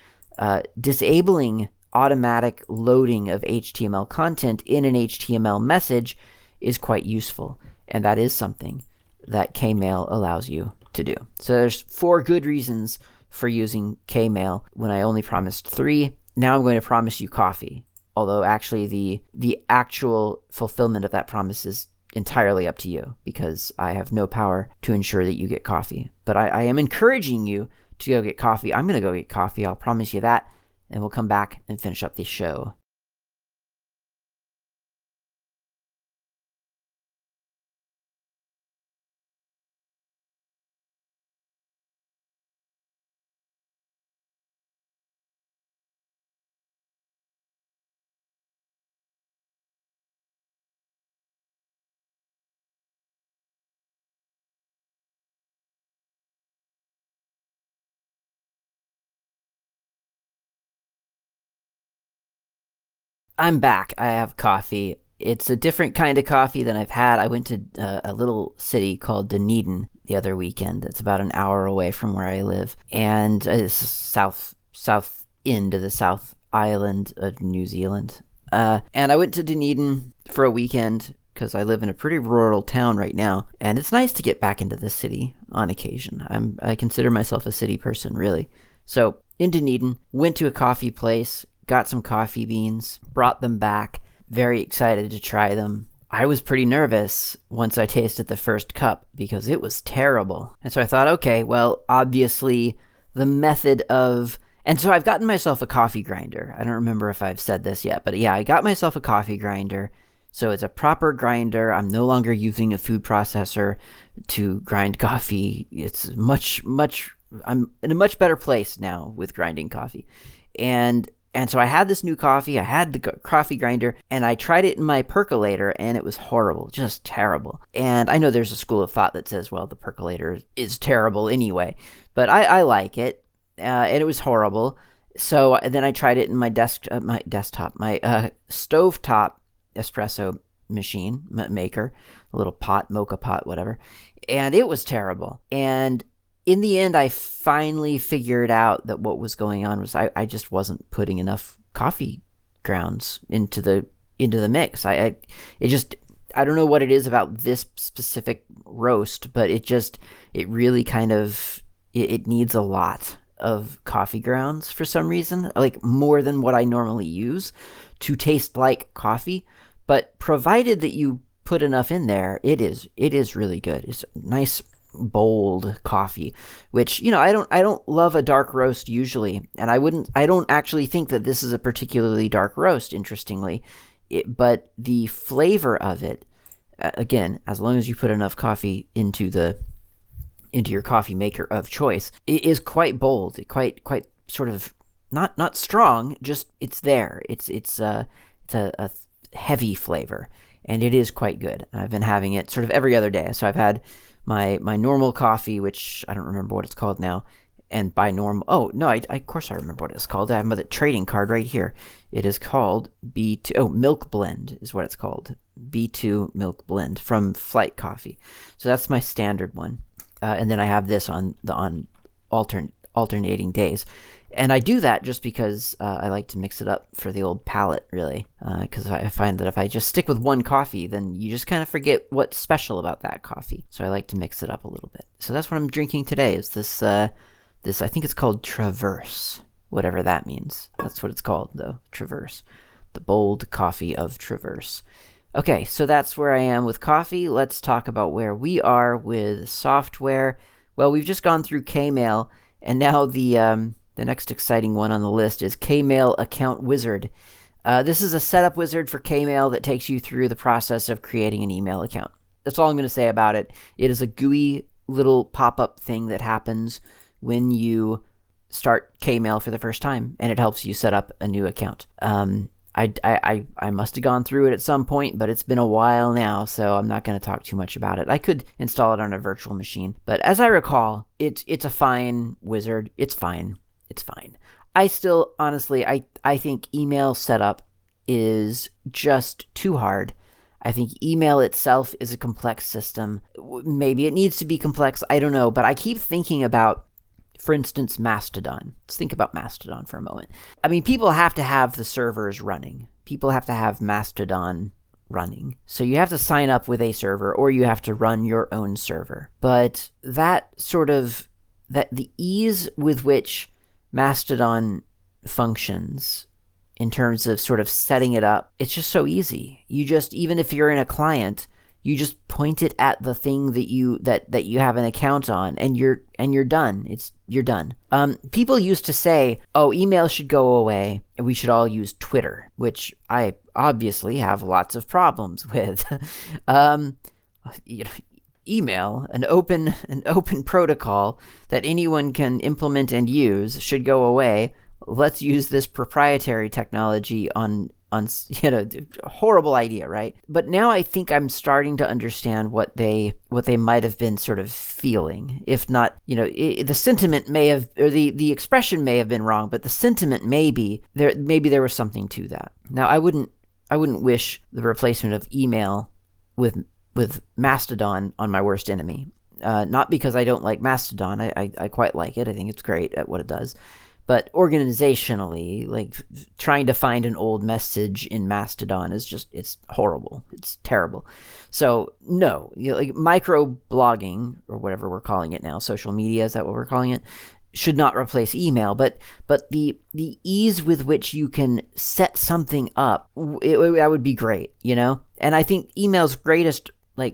disabling automatic loading of HTML content in an HTML message is quite useful. And that is something that Kmail allows you to do. So there's 4 good reasons for using Kmail when I only promised 3. Now I'm going to promise you coffee. Although actually the actual fulfillment of that promise is entirely up to you because I have no power to ensure that you get coffee. But I am encouraging you to go get coffee. I'm going to go get coffee. I'll promise you that. And we'll come back and finish up this show. I'm back. I have coffee. It's a different kind of coffee than I've had. I went to a little city called Dunedin the other weekend. It's about an hour away from where I live, and it's south end of the South Island of New Zealand. And I went to Dunedin for a weekend because I live in a pretty rural town right now, and it's nice to get back into the city on occasion. I consider myself a city person, really. So in Dunedin, went to a coffee place, got some coffee beans, brought them back, very excited to try them. I was pretty nervous once I tasted the first cup because it was terrible. And so I thought, okay, well, obviously the method of... And so I've gotten myself a coffee grinder. I don't remember if I've said this yet, but yeah, I got myself a coffee grinder. So it's a proper grinder. I'm no longer using a food processor to grind coffee. It's I'm in a much better place now with grinding coffee. And so I had this new coffee, I had the coffee grinder, and I tried it in my percolator, and it was horrible, just terrible. And I know there's a school of thought that says, well, the percolator is terrible anyway, but I like it, and it was horrible. So then I tried it in my stovetop espresso machine maker, a little pot, mocha pot, whatever, and it was terrible. And in the end, I finally figured out that what was going on was I just wasn't putting enough coffee grounds into the mix. I don't know what it is about this specific roast, but it really kind of it needs a lot of coffee grounds for some reason, like more than what I normally use to taste like coffee. But provided that you put enough in there, it is really good. It's nice bold coffee, which, I don't love a dark roast usually, and I don't actually think that this is a particularly dark roast, interestingly. But the flavor of it, again, as long as you put enough coffee into your coffee maker of choice, it is quite bold, quite sort of not strong, just it's there. It's a heavy flavor, and it is quite good. I've been having it sort of every other day. So I've had my normal coffee, which I don't remember what it's called now. And by normal, oh no, of course I remember what it's called. I have my trading card right here. It is called B2. Oh, Milk Blend is what it's called. B2 Milk Blend from Flight Coffee. So that's my standard one. And then I have this on alternating days. And I do that just because I like to mix it up for the old palate, really. Because I find that if I just stick with one coffee, then you just kind of forget what's special about that coffee. So I like to mix it up a little bit. So that's what I'm drinking today. Is this I think it's called Traverse, whatever that means. That's what it's called, though. Traverse, the bold coffee of Traverse. Okay, so that's where I am with coffee. Let's talk about where we are with software. Well, we've just gone through Kmail, and now the next exciting one on the list is Kmail Account Wizard. This is a setup wizard for Kmail that takes you through the process of creating an email account. That's all I'm going to say about it. It is a GUI little pop-up thing that happens when you start Kmail for the first time, and it helps you set up a new account. I must have gone through it at some point, but it's been a while now, so I'm not going to talk too much about it. I could install it on a virtual machine, but as I recall, it's a fine wizard. It's fine. It's fine. I still, honestly, I think email setup is just too hard. I think email itself is a complex system. Maybe it needs to be complex. I don't know, but I keep thinking about, for instance, Mastodon. Let's think about Mastodon for a moment. I mean, people have to have the servers running. People have to have Mastodon running. So you have to sign up with a server, or you have to run your own server. But that the ease with which Mastodon functions in terms of sort of setting it up, it's just so easy. Even if you're in a client, you just point it at the thing that you have an account on, and you're done. You're done. People used to say, "Oh, email should go away, and we should all use Twitter," which I obviously have lots of problems with. You know, email, an open protocol that anyone can implement and use, should go away. Let's use this proprietary technology on horrible idea, right? But now I think I'm starting to understand what they might have been sort of feeling. If not, the sentiment may have, or the expression may have been wrong, but the sentiment maybe there was something to that. Now I wouldn't wish the replacement of email with Mastodon on my worst enemy. Not because I don't like Mastodon. I quite like it. I think it's great at what it does. But organizationally, like trying to find an old message in Mastodon it's horrible. It's terrible. So no, like micro blogging, or whatever we're calling it now, social media, is that what we're calling it? Should not replace email, but the ease with which you can set something up, that would be great, And I think email's greatest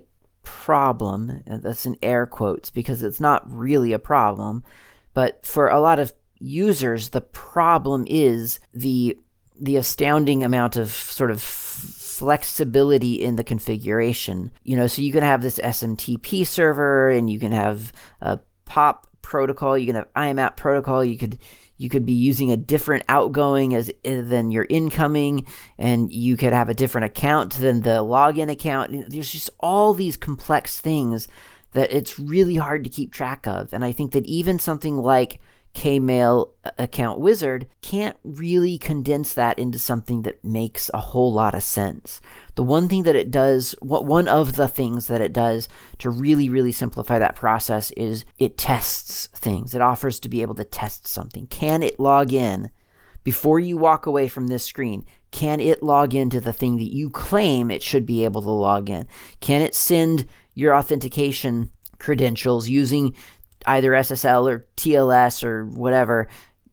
problem, and that's in air quotes because it's not really a problem, but for a lot of users, the problem is the astounding amount of sort of flexibility in the configuration. So you can have this SMTP server, and you can have a POP protocol, you can have IMAP protocol, you could be using a different outgoing than your incoming, and you could have a different account than the login account. There's just all these complex things that it's really hard to keep track of. And I think that even something like Kmail Account Wizard can't really condense that into something that makes a whole lot of sense. The one thing that it does, one of the things that it does to really, really simplify that process is it tests things. It offers to be able to test something. Can it log in before you walk away from this screen? Can it log into the thing that you claim it should be able to log in? Can it send your authentication credentials using either SSL or TLS or whatever,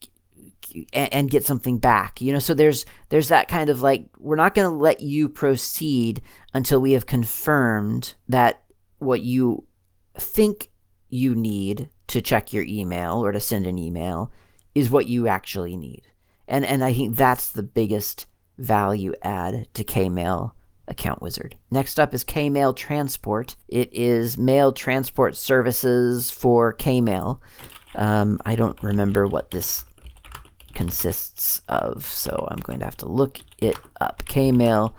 and get something back? So there's that kind of we're not going to let you proceed until we have confirmed that what you think you need to check your email or to send an email is what you actually need. And I think that's the biggest value add to Kmail Account Wizard. Next up is Kmail Transport. It is mail transport services for Kmail. I don't remember what this consists of, so I'm going to have to look it up. Kmail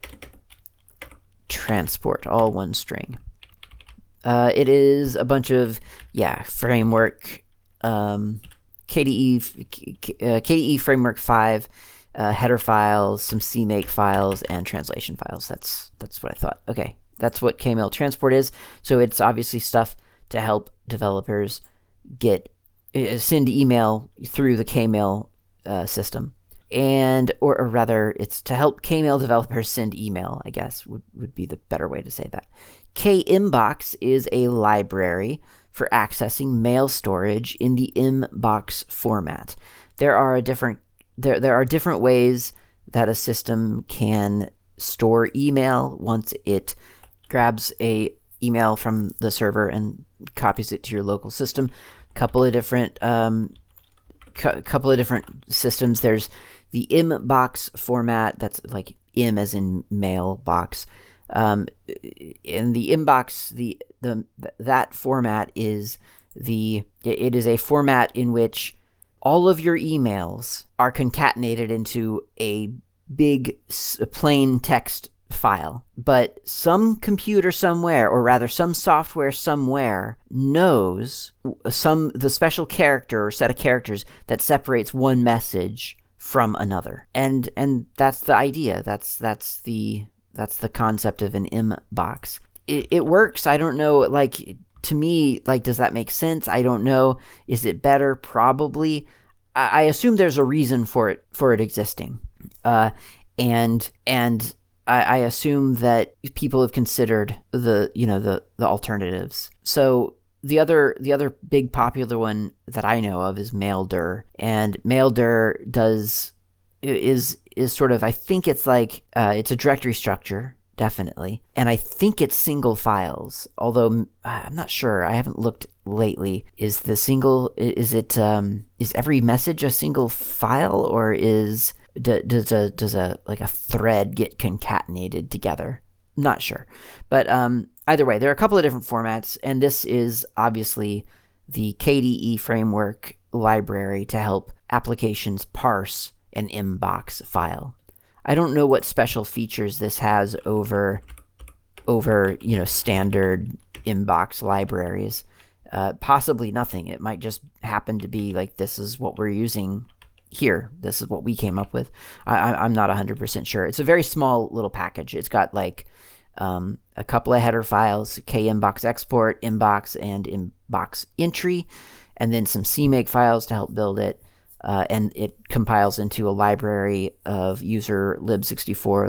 Transport, all one string. It is a bunch of, framework, KDE Framework 5, header files, some CMake files, and translation files. That's what I thought. Okay, that's what Kmail Transport is. So it's obviously stuff to help developers send email through the Kmail system. Or rather, it's to help Kmail developers send email, I guess, would be the better way to say that. Kinbox is a library for accessing mail storage in the Mbox format. There are different ways that a system can store email once it grabs a email from the server and copies it to your local system. Couple of different systems. There's the Mbox format, that's like M as in mailbox. In the Mbox, that format is it is a format in which all of your emails are concatenated into a big plain text file. But some computer somewhere, or rather some software somewhere, knows the special character or set of characters that separates one message from another. And that's the idea. That's the concept of an Mbox. It works. I don't know, to me, does that make sense? I don't know. Is it better? Probably. I assume there's a reason for it existing. And I assume that people have considered the alternatives. So the other big popular one that I know of is Maildir, and Maildir is sort of, I think it's it's a directory structure, definitely, and I think it's single files, although I'm not sure. I haven't looked lately. Is every message a single file, or does a thread get concatenated together? Not sure, but either way, there are a couple of different formats, and this is obviously the KDE framework library to help applications parse an Mbox file. I don't know what special features this has over standard Mbox libraries. Possibly nothing. It might just happen to be this is what we're using here. This is what we came up with. I'm not 100% sure. It's a very small little package. It's got a couple of header files, Kinbox export, Mbox, and Mbox entry, and then some CMake files to help build it. And it compiles into a library of user lib64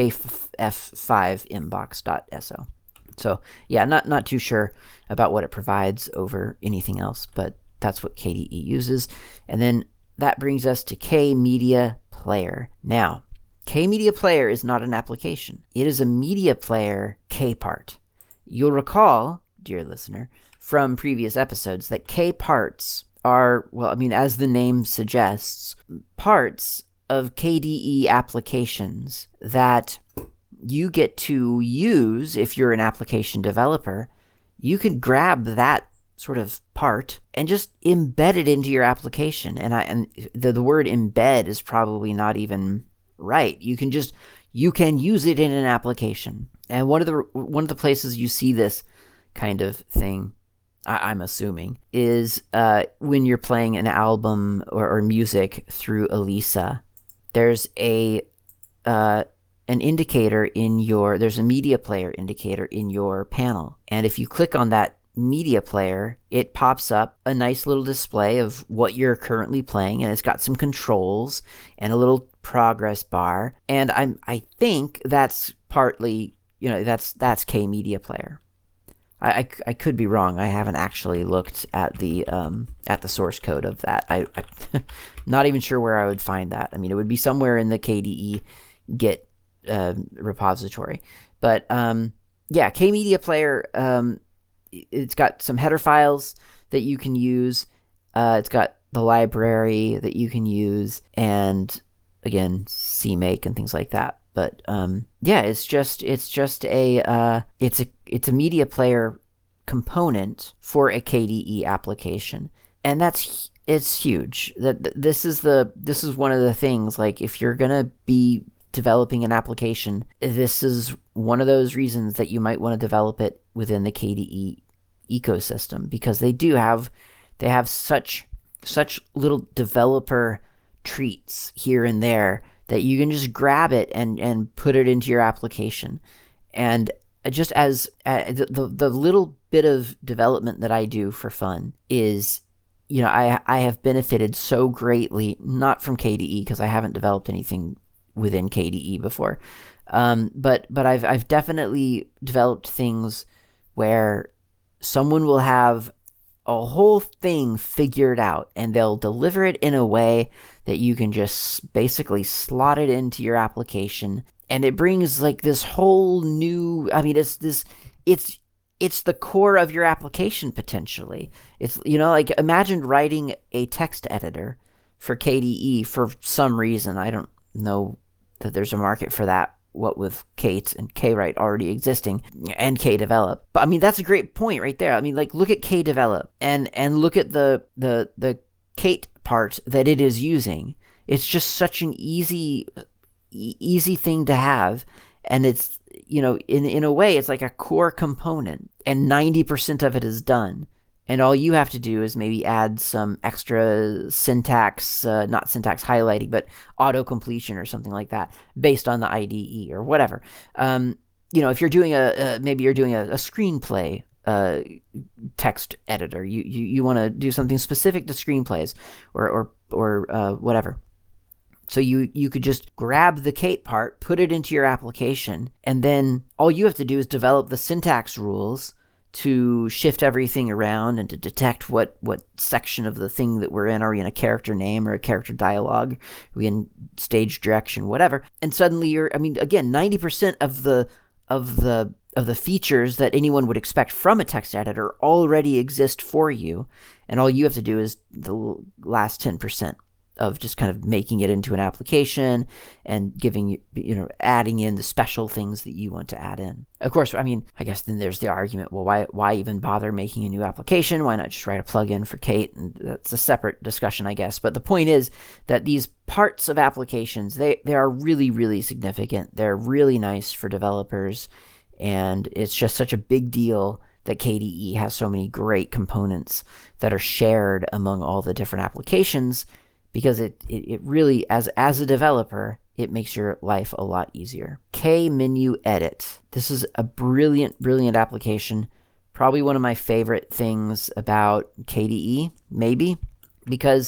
libkf5mbox.so. So yeah, not too sure about what it provides over anything else, but that's what KDE uses. And then that brings us to KMedia Player. Now, KMedia Player is not an application. It is a media player Kpart. You'll recall, dear listener, from previous episodes that Kparts are, as the name suggests, parts of KDE applications that you get to use if you're an application developer. You could grab that sort of part and just embed it into your application. And the word embed is probably not even right. You can use it in an application. And one of the places you see this kind of thing, I'm assuming, is when you're playing an album or music through Elisa. There's an indicator there's a media player indicator in your panel. And if you click on that media player, it pops up a nice little display of what you're currently playing, and it's got some controls and a little progress bar. And I think that's partly, that's KMedia Player. I could be wrong. I haven't actually looked at the source code of that. I not even sure where I would find that. I mean, it would be somewhere in the KDE Git repository. But KMedia Player it's got some header files that you can use. It's got the library that you can use, and again, CMake and things like that. But yeah, it's a media player component for a KDE application, and it's huge. That this is one of the things. Like, if you're gonna be developing an application, this is one of those reasons that you might want to develop it within the KDE ecosystem, because they have such little developer treats here and there that you can just grab it and put it into your application. And just as the little bit of development that I do for fun is, I have benefited so greatly, not from KDE because I haven't developed anything within KDE before, but I've definitely developed things where someone will have a whole thing figured out, and they'll deliver it in a way that you can just basically slot it into your application, and it brings like this whole new, I mean, it's the core of your application potentially. It's, like, imagine writing a text editor for KDE for some reason. I don't know that there's a market for that, what with Kate and Kwrite already existing and Kdevelop. But I mean, that's a great point right there. I mean, like, look at Kdevelop and look at the Kate part that it is using. It's just such an easy thing to have, and it's, in a way, it's like a core component, and 90% of it is done. And all you have to do is maybe add some extra syntax, not syntax highlighting, but auto-completion or something like that based on the IDE or whatever. If you're doing maybe you're doing a screenplay text editor, you want to do something specific to screenplays or whatever. So you could just grab the Kate part, put it into your application, and then all you have to do is develop the syntax rules to shift everything around and to detect what section of the thing that we're in. Are we in a character name or a character dialogue? Are we in stage direction, whatever? And suddenly again, 90% of the features that anyone would expect from a text editor already exist for you, and all you have to do is the last 10% of just kind of making it into an application and adding in the special things that you want to add in. Of course, I mean, I guess then there's the argument, well, why even bother making a new application? Why not just write a plugin for Kate? And that's a separate discussion, I guess. But the point is that these parts of applications, they are really, really significant. They're really nice for developers, and it's just such a big deal that KDE has so many great components that are shared among all the different applications, because it really, as a developer, it makes your life a lot easier. KMenuEdit. This is a brilliant, brilliant application. Probably one of my favorite things about KDE, maybe, because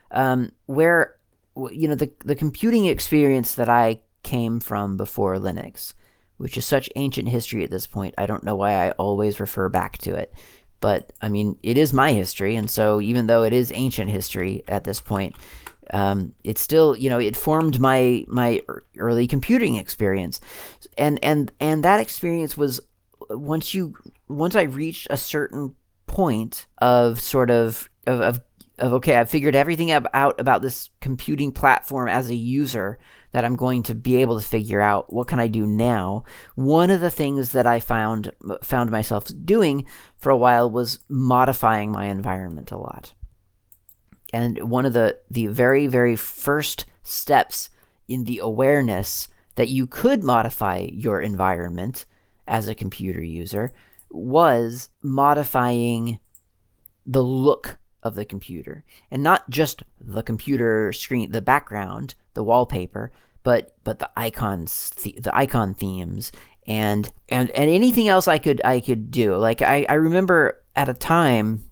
the computing experience that I came from before Linux, which is such ancient history at this point, I don't know why I always refer back to it. But, I mean, it is my history, and so even though it is ancient history at this point, it's still, it formed my early computing experience. And that experience was, once I reached a certain point of sort of okay, I've figured everything out about this computing platform as a user that I'm going to be able to figure out, what can I do now? One of the things that I found myself doing for a while was modifying my environment a lot. And one of the very, very first steps in the awareness that you could modify your environment as a computer user was modifying the look of the computer, and not just the computer screen, the background, the wallpaper, but the icons, the icon themes, and anything else I could do. Like, I remember at a time,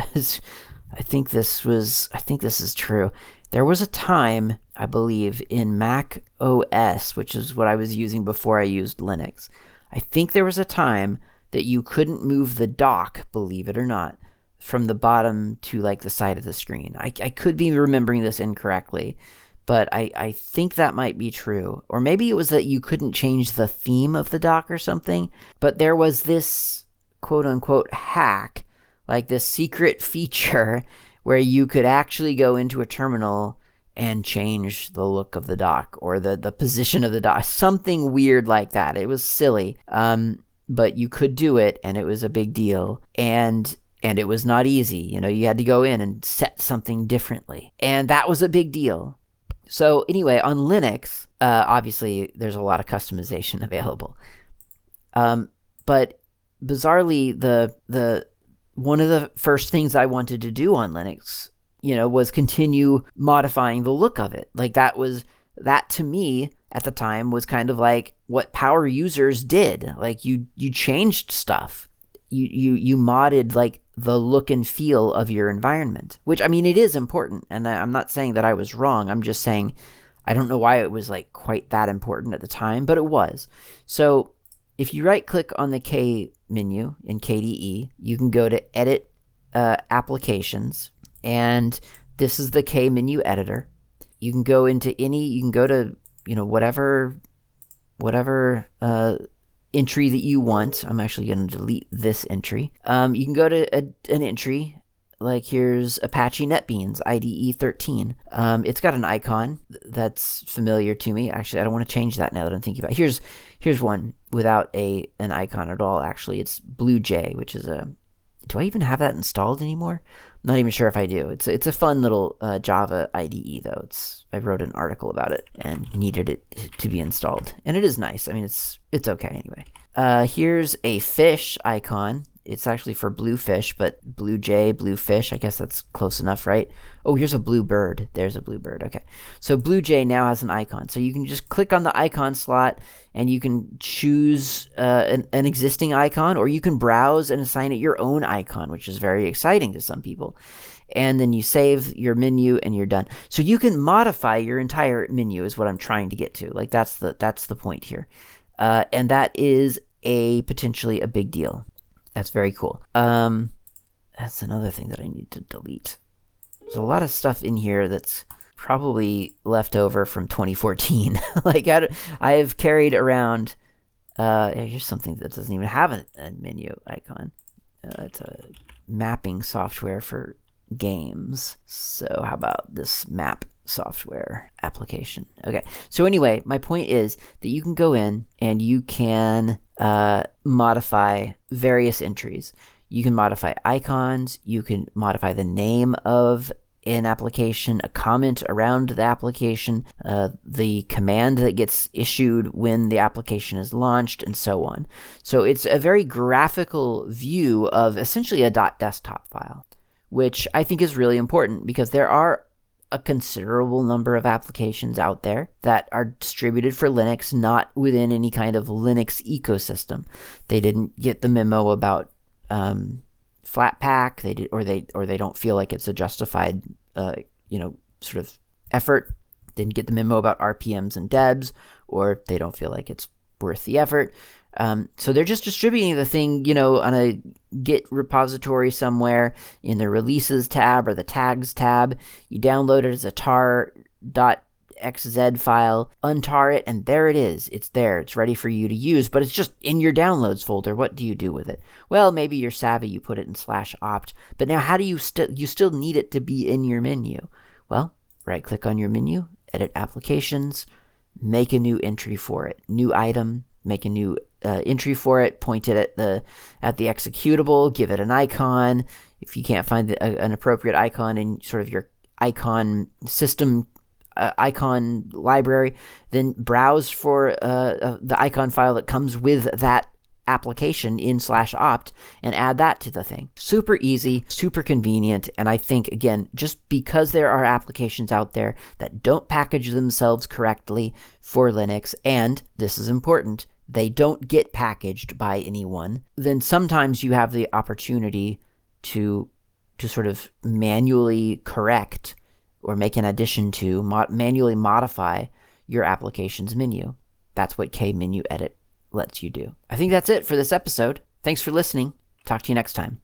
I think this is true. There was a time, I believe, in Mac OS, which is what I was using before I used Linux. I think there was a time that you couldn't move the dock, believe it or not, from the bottom to like the side of the screen. I could be remembering this incorrectly, but I think that might be true. Or maybe it was that you couldn't change the theme of the dock or something. But there was this quote unquote hack, like this secret feature where you could actually go into a terminal and change the look of the dock or the position of the dock, something weird like that. It was silly. But you could do it, and it was a big deal. And it was not easy. You had to go in and set something differently. And that was a big deal. So anyway, on Linux, obviously there's a lot of customization available. But bizarrely, the one of the first things I wanted to do on Linux, was continue modifying the look of it. Like that to me at the time was kind of like what power users did. Like you changed stuff. You modded like the look and feel of your environment, which, I mean, it is important. And I'm not saying that I was wrong. I'm just saying I don't know why it was like quite that important at the time, but it was. So if you right click on the K menu in KDE, you can go to edit applications, and this is the K menu editor. You can go to whatever entry that you want. I'm actually going to delete this entry. You can go to an entry, like here's Apache NetBeans IDE 13. It's got an icon that's familiar to me. Actually, I don't want to change that now that I'm thinking about it. Here's one without an icon at all. Actually, it's BlueJ, which is do I even have that installed anymore? I'm not even sure if I do. It's a fun little Java IDE though. I wrote an article about it and needed it to be installed, and it is nice. I mean, it's okay anyway. Here's a fish icon. It's actually for bluefish, but BlueJ, bluefish, I guess that's close enough, right? Oh, here's a bluebird. There's a bluebird. Okay. So BlueJ now has an icon. So you can just click on the icon slot and you can choose an existing icon, or you can browse and assign it your own icon, which is very exciting to some people. And then you save your menu and you're done. So you can modify your entire menu is what I'm trying to get to. Like that's the point here. And that is potentially a big deal. That's very cool. That's another thing that I need to delete. There's a lot of stuff in here that's probably left over from 2014. Like I've carried around. Here's something that doesn't even have a menu icon. It's a mapping software for games. So how about this map software application? Okay. So anyway, my point is that you can go in and you can modify various entries. You can modify icons. You can modify the name of an application, a comment around the application, the command that gets issued when the application is launched, and so on. So it's a very graphical view of essentially a .desktop file, which I think is really important because there are a considerable number of applications out there that are distributed for Linux, not within any kind of Linux ecosystem. They didn't get the memo about Flatpak. They don't feel like it's a justified, sort of effort. Didn't get the memo about RPMs and debs, or they don't feel like it's worth the effort. So they're just distributing the thing, on a Git repository somewhere in the releases tab or the tags tab. You download it as a tar.xz file, untar it, and there it is. It's there. It's ready for you to use, but it's just in your downloads folder. What do you do with it? Well, maybe you're savvy. You put it in /opt. But now how do you still need it to be in your menu? Well, right click on your menu, edit applications, make a new entry for it. New item, make a new entry for it, point it at the executable, give it an icon. If you can't find an appropriate icon in sort of your icon system icon library, then browse for the icon file that comes with that application in /opt and add that to the thing. Super easy, super convenient, and I think, again, just because there are applications out there that don't package themselves correctly for Linux, and this is important, they don't get packaged by anyone, then sometimes you have the opportunity to sort of manually correct or make an addition to, manually modify your application's menu. That's what KMenuEdit lets you do. I think that's it for this episode. Thanks for listening. Talk to you next time.